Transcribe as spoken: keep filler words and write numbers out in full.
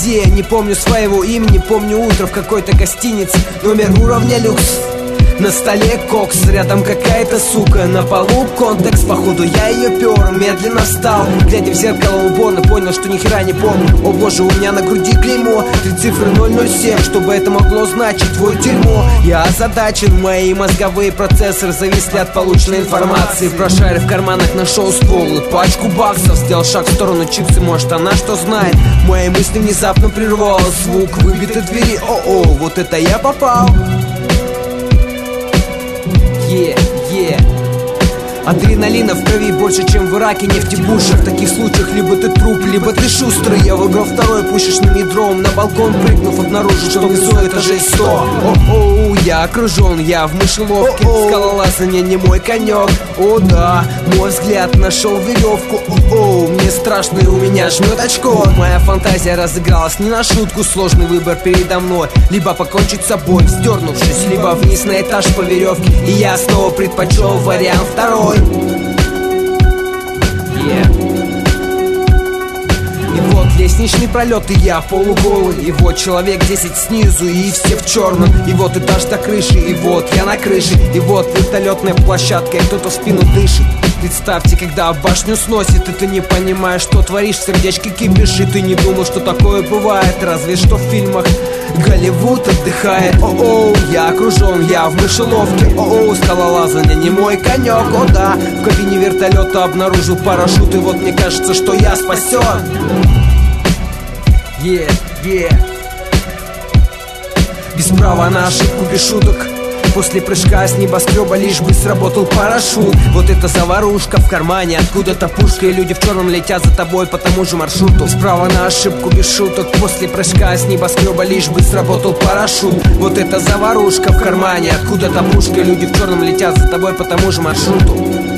где? Не помню своего имени, помню утро в какой-то гостинице, номер уровня люкс. На столе кокс, рядом какая-то сука, на полу контекст, походу я ее пер. Медленно встал, глядя в зеркало уборно, понял, что ни хера не помню. О боже, у меня на груди клеймо, три цифры ноль ноль семь, что бы это могло значить, твой дерьмо. Я озадачен, мои мозговые процессоры зависли от полученной информации. Прошарив в карманах, нашел ствол и пачку баксов. Сделал шаг в сторону чипсы, может она что знает. Мои мысли внезапно прервал звук выбитой двери. О-о, вот это я попал. Yeah, yeah. Адреналина в крови больше, чем в Ираке, нефтебуша. В таких случаях либо ты труп, либо ты шустрый. Я выбрал второй, пушишь на метром. На балкон прыгнув, обнаружил, что внизу этажей сто. О-оу, я окружен, я в мышеловке. Скалолазание не мой конек. О да, мой взгляд нашел веревку. О-оу, мне страшно и у меня жмет очко. Моя фантазия разыгралась не на шутку. Сложный выбор передо мной. Либо покончить с собой, вздернувшись, либо вниз на этаж по веревке. И я снова предпочел вариант второй. Yeah. И вот лестничный пролет, и я полуголый. И вот человек десять снизу, и все в черном. И вот этаж до крыши, и вот я на крыше. И вот вертолетная площадка, и кто-то в спину дышит. Представьте, когда башню сносит, и ты не понимаешь, что творишь, в сердечке кипишь. И ты не думал, что такое бывает, разве что в фильмах. Голливуд отдыхает. О-оу, я окружен, я в мышеловке. О-оу, скалолазание не мой конек. О да, в кабине вертолета обнаружил парашют. И вот мне кажется, что я спасен. Yeah, yeah. Без права на ошибку, без шуток. После прыжка с небоскреба лишь бы сработал парашют. Вот это заварушка в кармане, откуда-то пушка. И люди в черном летят за тобой по тому же маршруту. Справа на ошибку без шуток. После прыжка с небоскреба лишь бы сработал парашют. Вот это заварушка в кармане, откуда-то пушка. И люди в черном летят за тобой по тому же маршруту.